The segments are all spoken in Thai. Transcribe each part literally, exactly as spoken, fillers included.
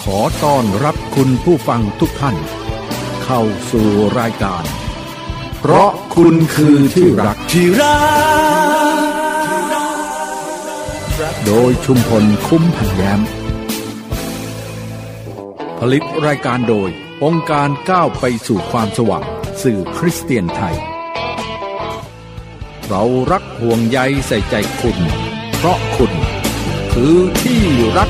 ขอต้อนรับคุณผู้ฟังทุกท่านเข้าสู่รายการเพราะคุณคือที่รักที่รักโดยชุมพลคุ้มพันแย้มผลิตรายการโดยองค์การก้าวไปสู่ความสว่างสื่อคริสเตียนไทยเรารักห่วงใยใส่ใจคุณเพราะคุณคือที่รัก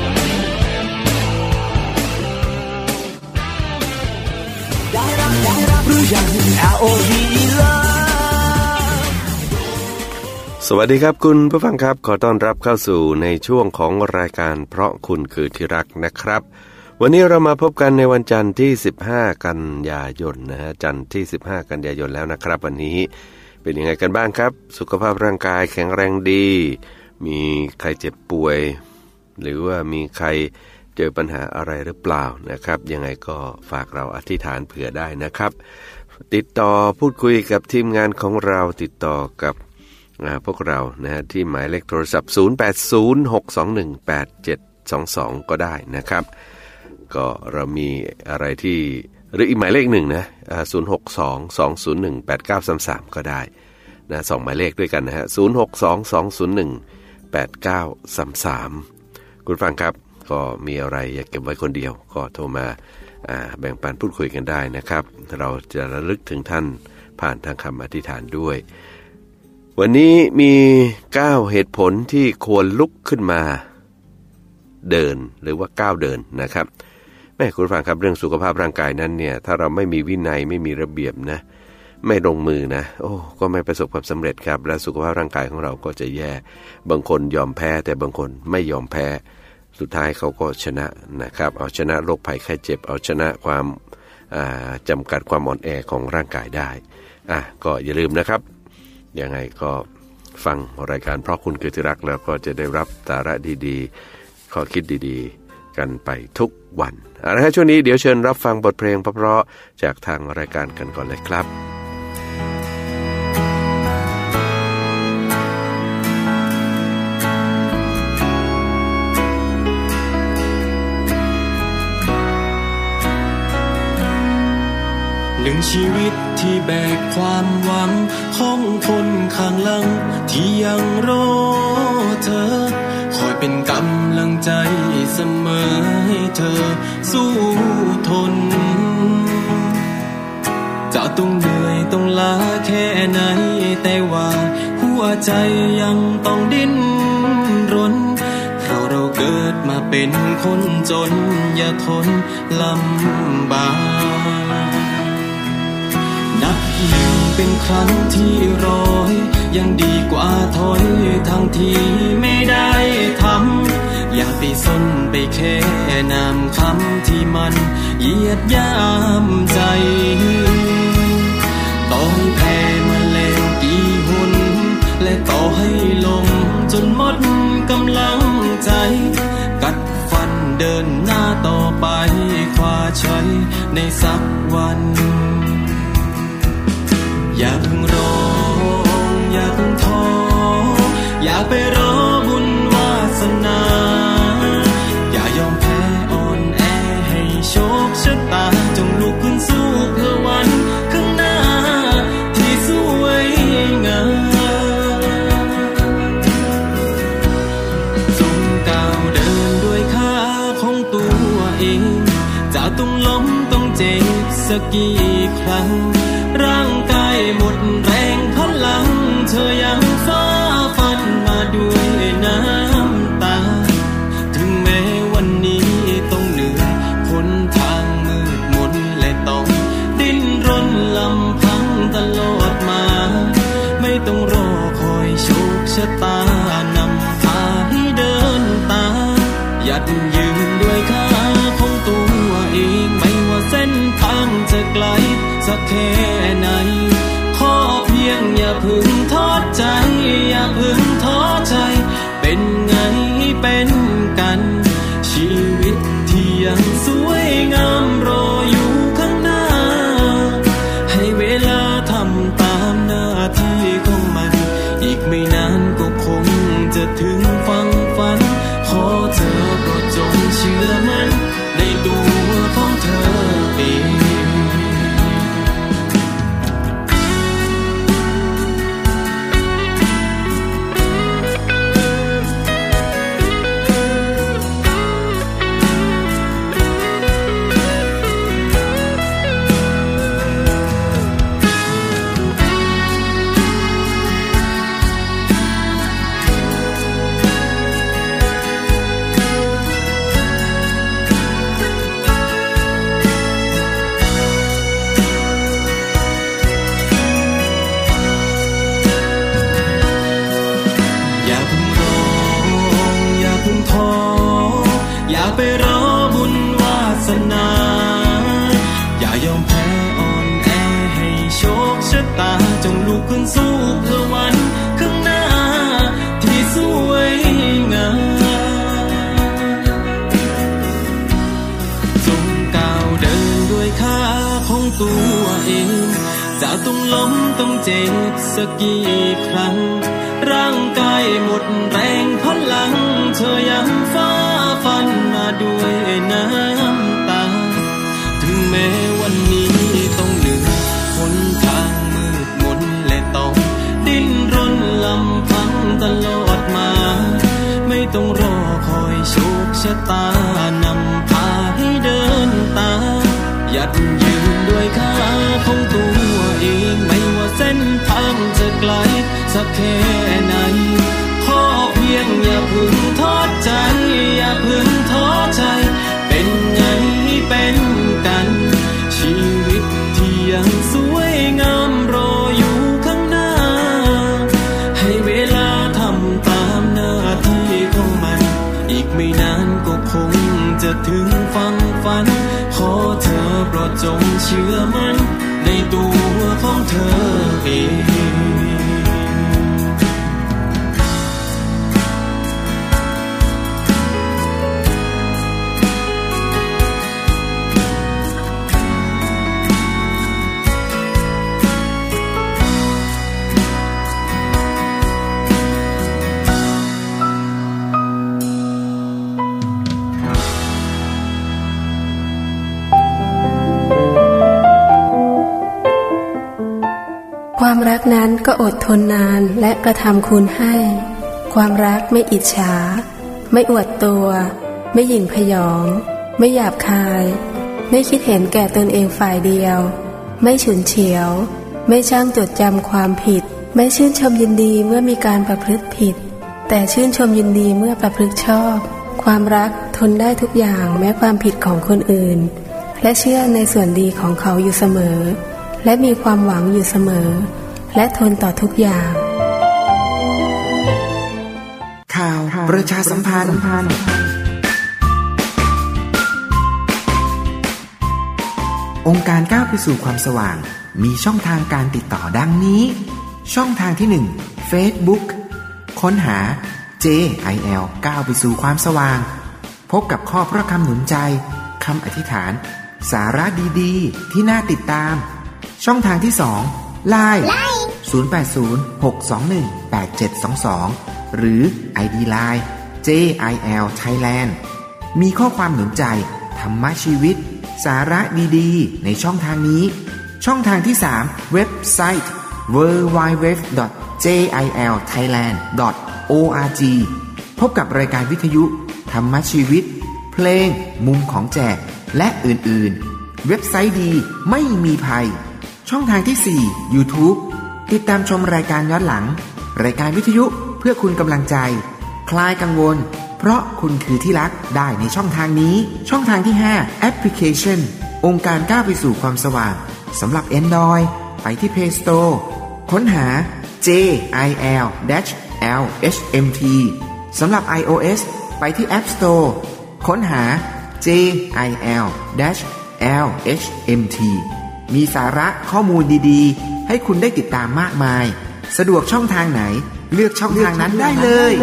สวัสดีครับคุณผู้ฟังครับขอต้อนรับเข้าสู่ในช่วงของรายการเพราะคุณคือที่รักนะครับวันนี้เรามาพบกันในวันจันทร์ที่สิบห้ากันยายนนะฮะจันทร์ที่สิบห้ากันยายนแล้วนะครับวันนี้เป็นยังไงกันบ้างครับสุขภาพร่างกายแข็งแรงดีมีใครเจ็บป่วยหรือว่ามีใครเจอปัญหาอะไรหรือเปล่านะครับยังไงก็ฝากเราอธิษฐานเผื่อได้นะครับติดต่อพูดคุยกับทีมงานของเราติดต่อกับพวกเรานะฮะที่หมายเลขโทรศัพท์ศูนย์ แปด ศูนย์ หก สอง หนึ่ง แปด เจ็ด สอง สองก็ได้นะครับก็เรามีอะไรที่หรืออีกหมายเลขหนึ่งนะศูนย์ หก สอง สอง ศูนย์ หนึ่ง แปด เก้า สาม สามก็ได้นะสองหมายเลขด้วยกันนะฮะศูนย์ หก สอง สอง ศูนย์ หนึ่ง แปด เก้า สาม สามคุณฟังครับก็มีอะไรอย่าเก็บไว้คนเดียวก็โทรมาแบ่งปันพูดคุยกันได้นะครับเราจะระลึกถึงท่านผ่านทางคำอธิษฐานด้วยวันนี้มีเก้าเหตุผลที่ควรลุกขึ้นมาเดินหรือว่าก้าวเดินนะครับแม่คุณฟังครับเรื่องสุขภาพร่างกายนั้นเนี่ยถ้าเราไม่มีวินัยไม่มีระเบียบนะไม่ลงมือนะโอ้ก็ไม่ประสบความสำเร็จครับและสุขภาพร่างกายของเราก็จะแย่บางคนยอมแพ้แต่บางคนไม่ยอมแพ้สุดท้ายเขาก็ชนะนะครับเอาชนะโรคภัยไข้เจ็บเอาชนะความจำกัดความอ่อนแอของร่างกายได้อ่ะก็อย่าลืมนะครับยังไงก็ฟังรายการเพราะคุณคือที่รักแล้วก็จะได้รับสาระดีๆข้อคิดดีๆกันไปทุกวันเอาละครับช่วงนี้เดี๋ยวเชิญรับฟังบทเพลงเพราะๆจากทางรายการกันก่อนเลยครับหนึ่งชีวิตที่แบกความหวังของคนข้างหลังที่ยังรอเธอคอยเป็นกำลังใจเสมอให้เธอสู้ทนจะต้องเหนื่อยต้องล้าแค่ไหนแต่ว่าหัวใจยังต้องดิ้นรนเพราะเราเกิดมาเป็นคนจนอย่าทนลำบากนับหนึ่งเป็นครั้งที่ร้อยยังดีกว่าถอยทั้งที่ไม่ได้ทำอย่าไปสนไปแค่นามคำที่มันเหยียดยามใจต่อให้แพ้มาแล้วกี่หนและต่อให้ลงจนหมดกำลังใจกัดฟันเดินหน้าต่อไปคว้าชัยในสักวันอย่าเพิ่งร้องอย่าเพิ่งท้ออย่าไปรอบุญวาสนาอย่ายอมแพ้อ่อนแอให้โชคชะตาจงลุกขึ้นสู้เพื่อวันข้างหน้าที่สวยงามจงก้าวเดินด้วยขาของตัวเองจะต้องล้มต้องเจ็บสักกี่ครั้งร่างกายหมดแรงพลังเธอยังฝ่าฟันมาด้วยน้ำตาถึงแม้วันนี้ต้องเหนื่อยหนทางมืดมนและต้องดิ้นรนลำพังตลอดมาไม่ต้องรอคอยโชคชะตานำพาให้เดินตามยัดยืนด้วยขาของตัวเองไม่ว่าเส้นทางจะไกลสักแค่ไหนขอเพียงอย่าพึงท้อใจอย่าพึงท้อใจเป็นไงเป็นกันชีวิตที่ยังสวยงามรออยู่ข้างหน้าให้เวลาทำตามหน้าที่ของมันอีกไม่นานก็คงจะถึงฝั่งฝันขอเธอโปรดจงเชื่อมันในตัวตัวเองจะต้องล้มต้องเจ็บสักกี่ครั้งร่างกายหมดแรงพลังเธอยังฝ่าฟันมาด้วยน้ำตาถึงแม้วันนี้ต้องเหนื่อยหนทางมืดมนและต้องดิ้นรนลำพังตลอดมาไม่ต้องรอคอยโชคชะตานำพาให้เดินตามยัดยืนด้วยขาของตัวเองไม่ว่าเส้นทางจะไกลสักแค่ไหนขอเพียงอย่าพึงท้อใจอย่าพึงท้อใจเป็นไงเป็นกันชีวิตที่ยังสวยงามรออยู่ข้างหน้าให้เวลาทำตามหน้าที่ของมันอีกไม่นานก็คงจะถึงฝั่งฝันขอเธอโปรดจงเชื่อมันในตัวของเธอเองความรักนั้นก็อดทนนานและกระทำคุณให้ความรักไม่อิจฉาไม่อวดตัวไม่หยิ่งพยองไม่หยาบคายไม่คิดเห็นแก่ตนเองฝ่ายเดียวไม่ฉุนเฉียวไม่ช่างจดจำความผิดไม่ชื่นชมยินดีเมื่อมีการประพฤติผิดแต่ชื่นชมยินดีเมื่อประพฤติชอบความรักทนได้ทุกอย่างแม้ความผิดของคนอื่นและเชื่อในส่วนดีของเขาอยู่เสมอและมีความหวังอยู่เสมอและทนต่อทุกอย่างข่าวประชาสัมพันธ์องค์การก้าวไปสู่ความสว่างมีช่องทางการติดต่อดังนี้ช่องทางที่หนึ่ง Facebook ค้นหา เจ ไอ แอล ก้าวไปสู่ความสว่างพบกับข้อพระคำหนุนใจคำอธิษฐานสาระดีๆที่น่าติดตามช่องทางที่สอง ไลน์ ศูนย์ แปด ศูนย์ หก สอง หนึ่ง แปด เจ็ด สอง สอง หรือ ไอ ดี ไลน์ เจ ไอ แอล Thailand มีข้อความหนุนใจธรรมะชีวิตสาระดีๆในช่องทางนี้ช่องทางที่สามเว็บไซต์ ดับเบิลยู ดับเบิลยู ดับเบิลยู ดอท เจ ไอ แอล ไทยแลนด์ ดอท โอ อาร์ จี พบกับรายการวิทยุธรรมะชีวิตเพลงมุมของแจกและอื่นๆเว็บไซต์ดีไม่มีภัยช่องทางที่สี่ YouTube ติดตามชมรายการย้อนหลังรายการวิทยุเพื่อคุณกำลังใจคลายกังวลเพราะคุณคือที่รักได้ในช่องทางนี้ช่องทางที่ห้าแอปพลิเคชันองค์การก้าวไปสู่ความสว่างสำหรับ Android ไปที่ Play Store ค้นหา เจ ไอ แอล แอล เอช เอ็ม ที สำหรับ iOS ไปที่ App Store ค้นหา เจ ไอ แอล แอล เอช เอ็ม ที มีสาระข้อมูลดีๆให้คุณได้ติดตามมากมายสะดวกช่องทางไหนเลือกช่องทางนั้นได้เลย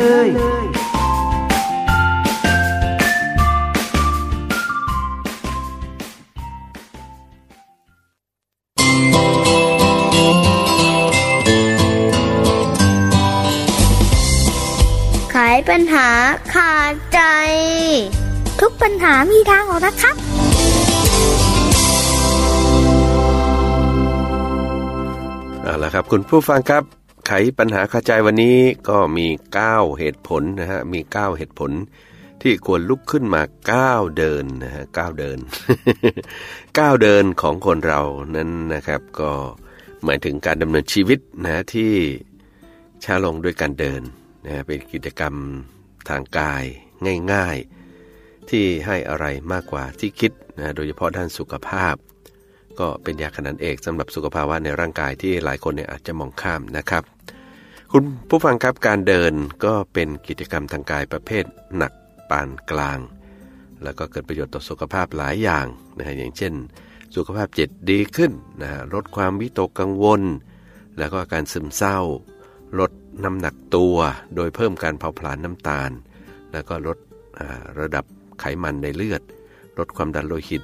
ไขปัญหาขาดใจทุกปัญหามีทางออกนะครับเอาละครับคุณผู้ฟังครับไขปัญหาคาใจวันนี้ก็มีเก้าเหตุผลนะฮะมีเก้าเหตุผลที่ควรลุกขึ้นมาเก้าเดินนะฮะเก้าเดิน เก้าเดินของคนเรานั้นนะครับก็หมายถึงการดำเนินชีวิตนะที่ช้าลงด้วยการเดินนะเป็นกิจกรรมทางกายง่ายๆที่ให้อะไรมากกว่าที่คิดนะโดยเฉพาะด้านสุขภาพก็เป็นยาขนานเอกสำหรับสุขภาวะในร่างกายที่หลายคนเนี่ยอาจจะมองข้ามนะครับคุณผู้ฟังครับการเดินก็เป็นกิจกรรมทางกายประเภทหนักปานกลางแล้วก็เกิดประโยชน์ต่อสุขภาพหลายอย่างนะฮะอย่างเช่นสุขภาพจิตดีขึ้นนะฮะลดความวิตกกังวลแล้วก็อาการซึมเศร้าลดน้ำหนักตัวโดยเพิ่มการเผาผลาญน้ำตาลแล้วก็ลดระดับไขมันในเลือดลดความดันโลหิต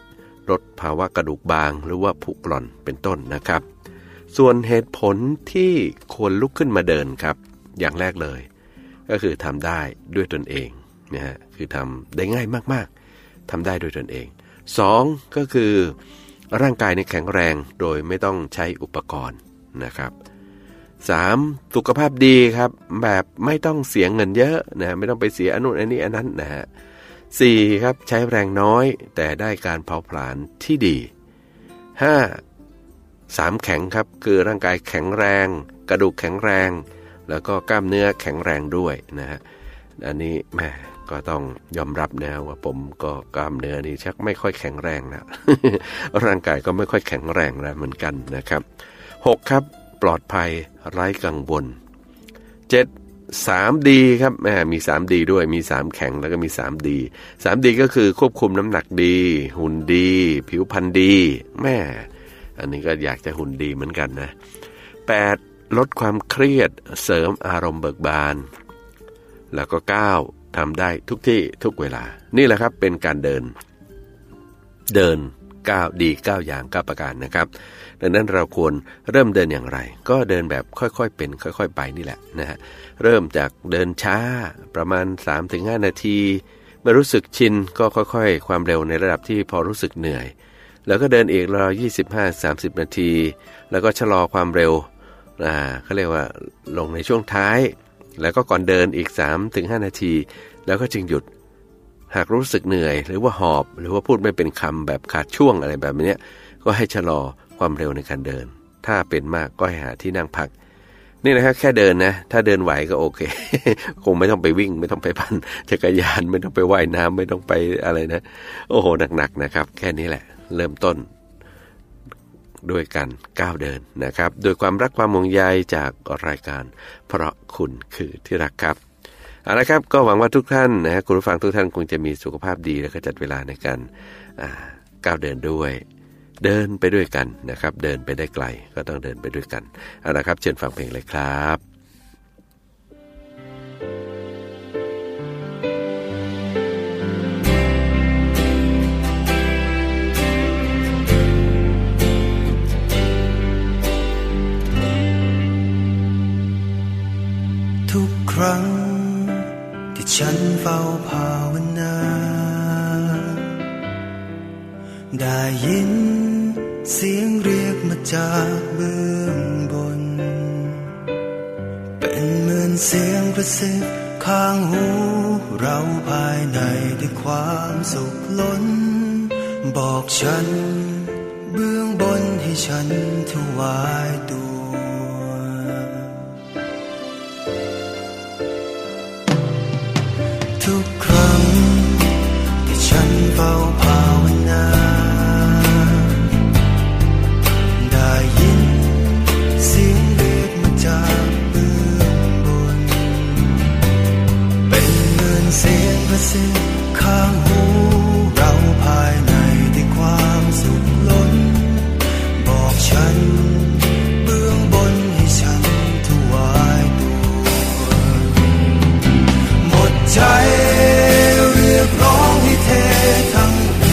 ลดภาวะกระดูกบางหรือว่าผุกร่อนเป็นต้นนะครับส่วนเหตุผลที่ควรลุกขึ้นมาเดินครับอย่างแรกเลยก็คือทำได้ด้วยตนเองนะฮะคือทำได้ง่ายมากๆทำได้ด้วยตนเองสองก็คือร่างกายในแข็งแรงโดยไม่ต้องใช้อุปกรณ์นะครับสามสุขภาพดีครับแบบไม่ต้องเสียเงินเยอะนะไม่ต้องไปเสียอันนู้นอันนี้อันนั้นนะฮะสี่ครับใช้แรงน้อยแต่ได้การเผาผลาญที่ดีห้าสามแข็งครับคือร่างกายแข็งแรงกระดูกแข็งแรงแล้วก็กล้ามเนื้อแข็งแรงด้วยนะฮะอันนี้แม่ก็ต้องยอมรับนะว่าผมก็กล้ามเนื้อนี่ชักไม่ค่อยแข็งแรงนะ ร่างกายก็ไม่ค่อยแข็งแรงแล้วเหมือนกันนะครับหกครับปลอดภัยไร้กังวลเจ็ด สาม ดี ครับแม่มี สาม ดี ด้วยมีสามแข็งแล้วก็มี สาม ดี สาม ดีก็คือควบคุมน้ำหนักดีหุ่นดีผิวพรรณดีแม่อันนี้ก็อยากจะหุ่นดีเหมือนกันนะแปดลดความเครียดเสริมอารมณ์เบิกบานแล้วก็เก้าทำได้ทุกที่ทุกเวลานี่แหละครับเป็นการเดินเดินก้าวดีเก้าอย่างเก้าประการนะครับดังนั้นเราควรเริ่มเดินอย่างไรก็เดินแบบค่อยๆเป็นค่อยๆไปนี่แหละนะฮะเริ่มจากเดินช้าประมาณ สามถึงห้า นาทีเมื่อรู้สึกชินก็ค่อยๆความเร็วในระดับที่พอรู้สึกเหนื่อยแล้วก็เดินอีกราวยี่สิบห้าถึงสามสิบ นาทีแล้วก็ชะลอความเร็วอ่าเขาเรียกว่าลงในช่วงท้ายแล้วก็ก่อนเดินอีก สามถึงห้า นาทีแล้วก็จึงหยุดหากรู้สึกเหนื่อยหรือว่าหอบหรือว่าพูดไม่เป็นคำแบบขาดช่วงอะไรแบบนี้ก็ให้ชะลอความเร็วในการเดินถ้าเป็นมากก็ให้หาที่นั่งพักนี่นะครับแค่เดินนะถ้าเดินไหวก็โอเค คงไม่ต้องไปวิ่งไม่ต้องไปปั่นจักรยานไม่ต้องไปว่ายน้ำไม่ต้องไปอะไรนะโอ้โหหนักๆนะครับแค่นี้แหละเริ่มต้นด้วยการก้าวเดินนะครับโดยความรักความห่วงใยจากรายการเพราะคุณคือที่รักครับเอาละครับก็หวังว่าทุกท่านนะคุณผู้ฟังทุกท่านคงจะมีสุขภาพดีแล้วก็จัดเวลาในการก้าวเดินด้วยเดินไปด้วยกันนะครับเดินไปได้ไกลก็ต้องเดินไปด้วยกันเอาละครับเชิญฟังเพลงเลยครับทุกครั้งที่ฉันเฝ้าภาวนาได้ยินเสียงเรียกมาจากเบื้องบนเป็นเหมือนเสียงกระซิบข้างหูเราภายในด้วยความสุขล้นบอกฉันเบื้องบนให้ฉันถวายตัวทุกครั้งที่ฉันเฝ้าภาวนาได้ยินเสียงเรียกมาจากเบื้องบนเป็นเหมือนเสียงกระซิบข้างหูเราภายในด้วยความสุขล้นบอกฉันเบื้องบนให้ฉันถวายตัวหมดใจเรียกร้องให้เททั้งหั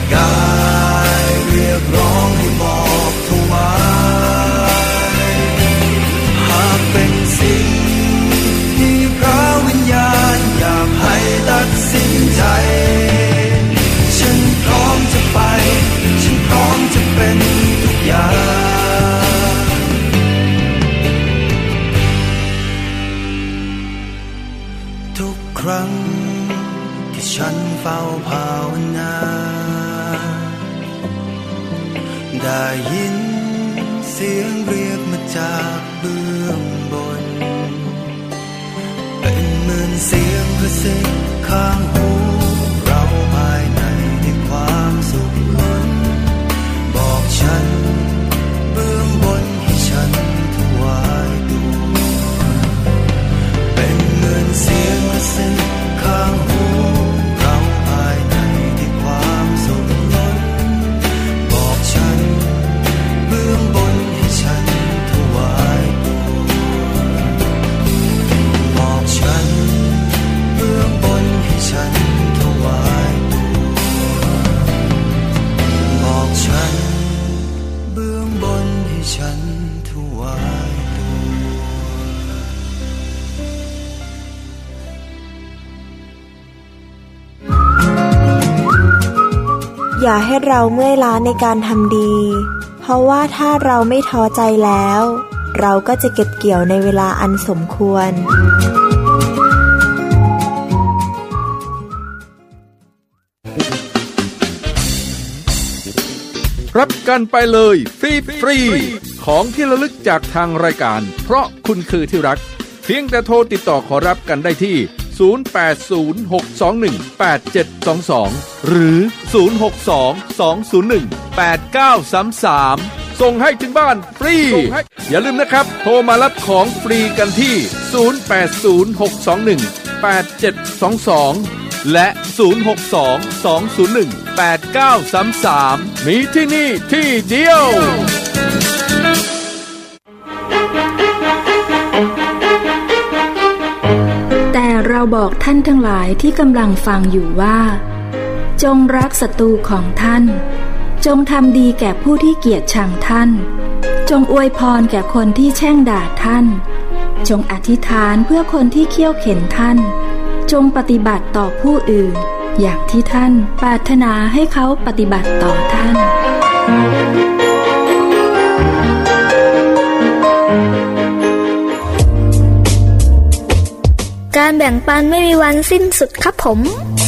กายเรียกร้องให้มอบถวายหากเป็นสิ่งที่พระวิญญาณอยากให้ตัดสินใจฉันพร้อมจะไปฉันพร้อมจะเป็นทุกอย่างทุกครั้งที่ฉันเฝ้าภาวนาได้ยินเสียงเรียกมาจากเบื้องบนเป็นเหมือนเสียงกระซิบข้างหูเราภายในด้วยความสุขล้นบอกฉันเบื้องบนให้ฉันถวายตัวเป็นเหมือนเสียงกระซิบข้างหูเราภายในด้วยความสุขล้นบอกฉันเบื้องบนให้ฉันถวายตัวบอกฉันเบื้องบนให้ฉันถวายตัวบอกฉันเบื้องบนให้ฉันถวายตัวอย่าให้เราเมื่อยล้าในการทำดี เพราะว่าถ้าเราไม่ท้อใจแล้ว เราก็จะเก็บเกี่ยวในเวลาอันสมควรรับกันไปเลยฟรีฟรีของที่ระลึกจากทางรายการเพราะคุณคือที่รักเพียงแต่โทรติดต่อขอรับกันได้ที่ศูนย์ แปด ศูนย์ หก สอง หนึ่ง แปด เจ็ด สอง สองหรือศูนย์ หก สอง สอง ศูนย์ หนึ่ง แปด เก้า สาม สามส่งให้ถึงบ้านฟรีอย่าลืมนะครับโทรมารับของฟรีกันที่ศูนย์ แปด ศูนย์ หก สอง หนึ่ง แปด เจ็ด สอง สองและศูนย์ หก สอง สอง ศูนย์ หนึ่ง แปด เก้า สาม สามมีที่นี่ที่เดียวแต่เราบอกท่านทั้งหลายที่กำลังฟังอยู่ว่าจงรักศัตรูของท่านจงทำดีแก่ผู้ที่เกลียดชังท่านจงอวยพรแก่คนที่แช่งด่าท่านจงอธิษฐานเพื่อคนที่เคี่ยวเข็นท่านจงปฏิบัติต่อผู้อื่นอย่างที่ท่านปรารถนาให้เขาปฏิบัติต่อท่านการแบ่งปันไม่มีวันสิ้นสุดครับผม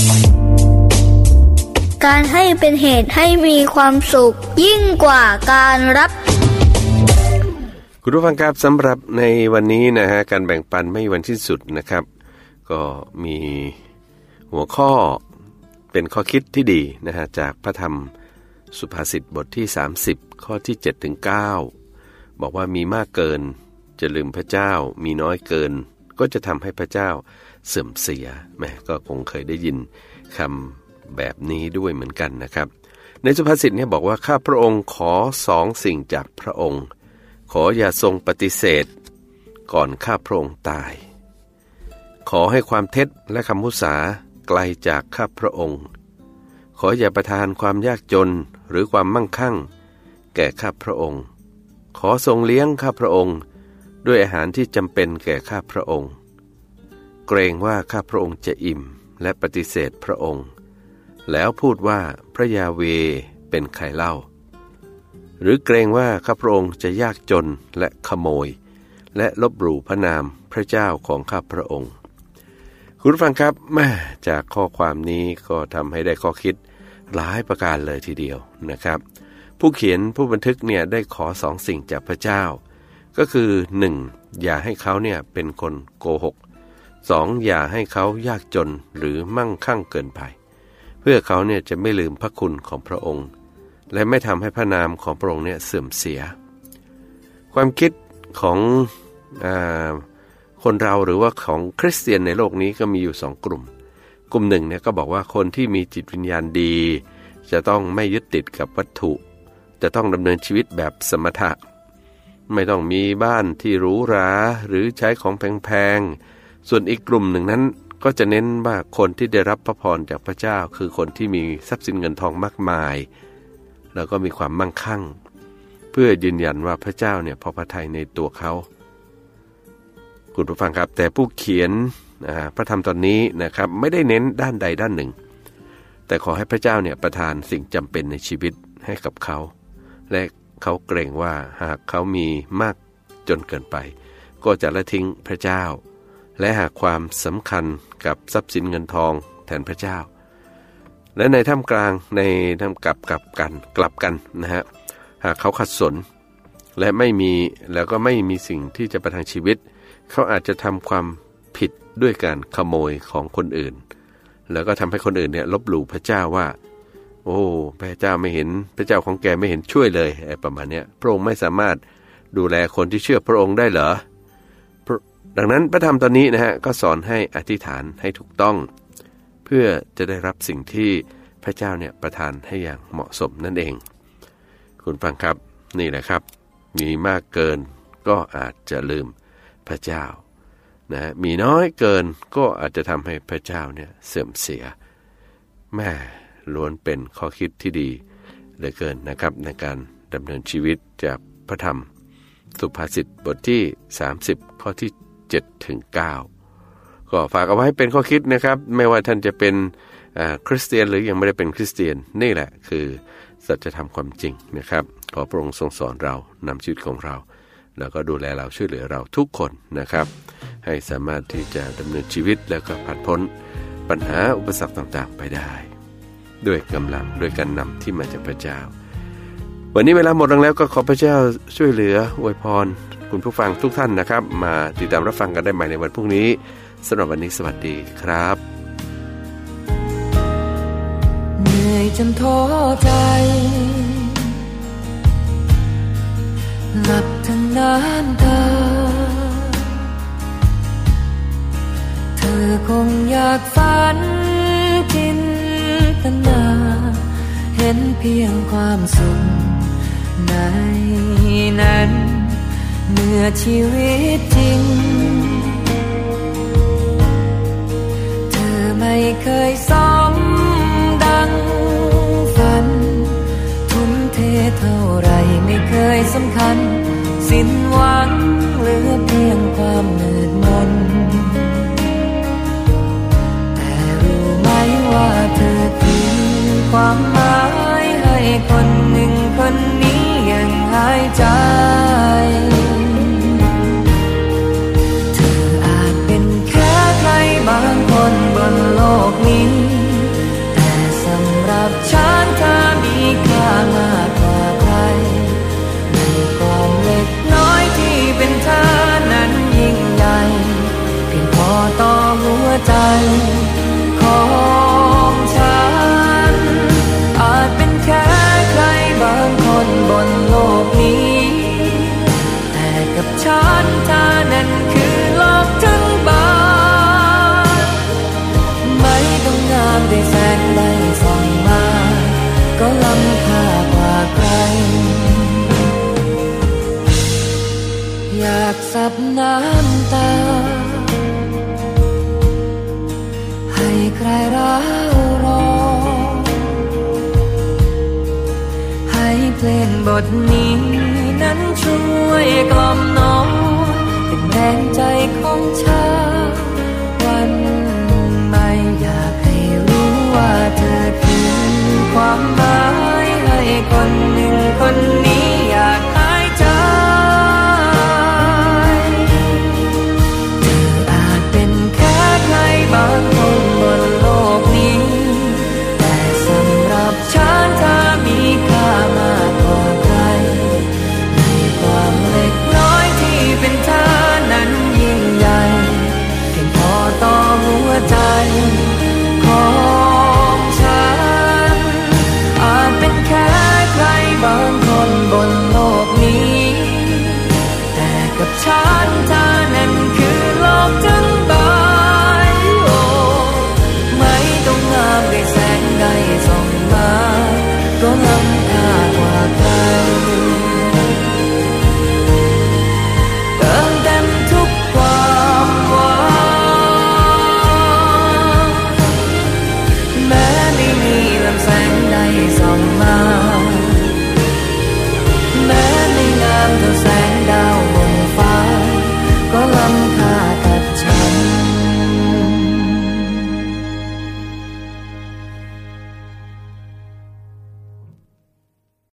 การให้เป็นเหตุให้มีความสุขยิ่งกว่าการรับคุณผู้ฟังครับสำหรับในวันนี้นะฮะการแบ่งปันไม่มีวันสิ้นสุดนะครับก็มีหัวข้อเป็นข้อคิดที่ดีนะฮะจากพระธรรมสุภาษิตบทที่สามสิบข้อที่เจ็ดถึงเก้าบอกว่ามีมากเกินจะลืมพระเจ้ามีน้อยเกินก็จะทำให้พระเจ้าเสื่อมเสียแม่ก็คงเคยได้ยินคำแบบนี้ด้วยเหมือนกันนะครับในสุภาษิตเนี่ยบอกว่าข้าพระองค์ขอสองสิ่งจากพระองค์ขออย่าทรงปฏิเสธก่อนข้าพระองค์ตายขอให้ความเท็จและคำมุสาไกลจากข้าพระองค์ขออย่าประทานความยากจนหรือความมั่งคั่งแก่ข้าพระองค์ขอทรงเลี้ยงข้าพระองค์ด้วยอาหารที่จำเป็นแก่ข้าพระองค์เกรงว่าข้าพระองค์จะอิ่มและปฏิเสธพระองค์แล้วพูดว่าพระยาเวห์เป็นใครเล่าหรือเกรงว่าข้าพระองค์จะยากจนและขโมยและลบหลู่พระนามพระเจ้าของข้าพระองค์คุณผู้ฟังครับแม่จากข้อความนี้ก็ทำให้ได้ข้อคิดหลายประการเลยทีเดียวนะครับผู้เขียนผู้บันทึกเนี่ยได้ขอสองสิ่งจากพระเจ้าก็คือหนึ่งอย่าให้เขาเนี่ยเป็นคนโกหกสองอย่าให้เขายากจนหรือมั่งคั่งเกินไปเพื่อเขาเนี่ยจะไม่ลืมพระคุณของพระองค์และไม่ทำให้พระนามของพระองค์เนี่ยเสื่อมเสียความคิดของอ่าคนเราหรือว่าของคริสเตียนในโลกนี้ก็มีอยู่สองกลุ่มกลุ่มหนึ่งเนี่ยก็บอกว่าคนที่มีจิตวิญญาณดีจะต้องไม่ยึดติดกับวัตถุจะต้องดำเนินชีวิตแบบสมถะไม่ต้องมีบ้านที่หรูหราหรือใช้ของแพงๆส่วนอีกกลุ่มหนึ่งนั้นก็จะเน้นว่าคนที่ได้รับพระพรจากพระเจ้าคือคนที่มีทรัพย์สินเงินทองมากมายแล้วก็มีความมั่งคั่งเพื่อยืนยันว่าพระเจ้าเนี่ยพอพระทัยในตัวเขาคุณผู้ฟังครับแต่ผู้เขียนพระธรรมตอนนี้นะครับไม่ได้เน้นด้านใดด้านหนึ่งแต่ขอให้พระเจ้าเนี่ยประทานสิ่งจำเป็นในชีวิตให้กับเขาและเขาเกรงว่าหากเขามีมากจนเกินไปก็จะละทิ้งพระเจ้าและหากความสำคัญกับทรัพย์สินเงินทองแทนพระเจ้าและในท่ามกลางในท่ามกลับกับกันกลับกันนะฮะหากเขาขัดสนและไม่มีแล้วก็ไม่มีสิ่งที่จะประทังชีวิตเขาอาจจะทำความผิดด้วยการขโมยของคนอื่นแล้วก็ทำให้คนอื่นเนี่ยลบหลู่พระเจ้าว่าโอ้พระเจ้าไม่เห็นพระเจ้าของแกไม่เห็นช่วยเลยไอ้ประมาณนี้พระองค์ไม่สามารถดูแลคนที่เชื่อพระองค์ได้เหรอดังนั้นพระธรรมตอนนี้นะฮะก็สอนให้อธิษฐานให้ถูกต้องเพื่อจะได้รับสิ่งที่พระเจ้าเนี่ยประทานให้อย่างเหมาะสมนั่นเองคุณฟังครับนี่แหละครับมีมากเกินก็อาจจะลืมพระเจ้านะมีน้อยเกินก็อาจจะทำให้พระเจ้าเนี่ยเสื่อมเสียแม่ล้วนเป็นข้อคิดที่ดีเหลือเกินนะครับในการดำเนินชีวิตจากพระธรรมสุภาษิตบทที่สามสิบข้อที่เจ็ดถึงเก้าก็ฝากเอาไว้เป็นข้อคิดนะครับไม่ว่าท่านจะเป็นคริสเตียนหรือยังไม่ได้เป็นคริสเตียนนี่แหละคือสัจธรรมความจริงนะครับขอพระองค์ทรงสอนเรานำชีวิตของเราแล้วก็ดูแลเราช่วยเหลือเราทุกคนนะครับให้สามารถที่จะดำเนินชีวิตแล้วก็ผ่านพ้นปัญหาอุปสรรคต่างๆไปได้ด้วยกำลังด้วยการนำที่มาจากพระเจ้าวันนี้เวลาหมดลงแล้วก็ขอพระเจ้าช่วยเหลืออวยพรคุณผู้ฟังทุกท่านนะครับมาติดตามรับฟังกันได้ใหม่ในวันพรุ่งนี้สำหรับวันนี้สวัสดีครับเหนื่อยจนท้อใจหลับทั้งน้ำตาเธอคงอยากฝันจินตนาเห็นเพียงความสุขในนั้นเมื่อชีวิตจริงเธอไม่เคยสมดังฝันทุ่มเทเท่าไรไม่เคยสำคัญสิ้นหวังเหลือเพียงความมืดมนแต่รู้ไหมว่าเธอคือความหมายให้คนหนึ่งคนนี้ยังหายใจเธออาจเป็นแค่ใครบางคนบนโลกนี้แต่สำหรับฉันเธอมีค่ามากกว่าใครในความเล็กน้อยที่เป็นเธอนั้นยิ่งใหญ่เพียงพอต่อหัวใจของฉันอาจเป็นแค่ใครบางคนบนโลกนี้แต่กับฉันเธอนั้นคือโลกทั้งใบไม่ต้องงามด้วยแสงใดส่องมาก็ล้ำค่ากว่าใครอยากซับน้ำตาให้ใครร้าวรอให้เพลงบทนี้นั้นช่วยกล่อมน้องเป็นแรงใจของฉันวันไม่อยากให้รู้ว่าเธอคือความหมายให้คนหนึ่งคนนี้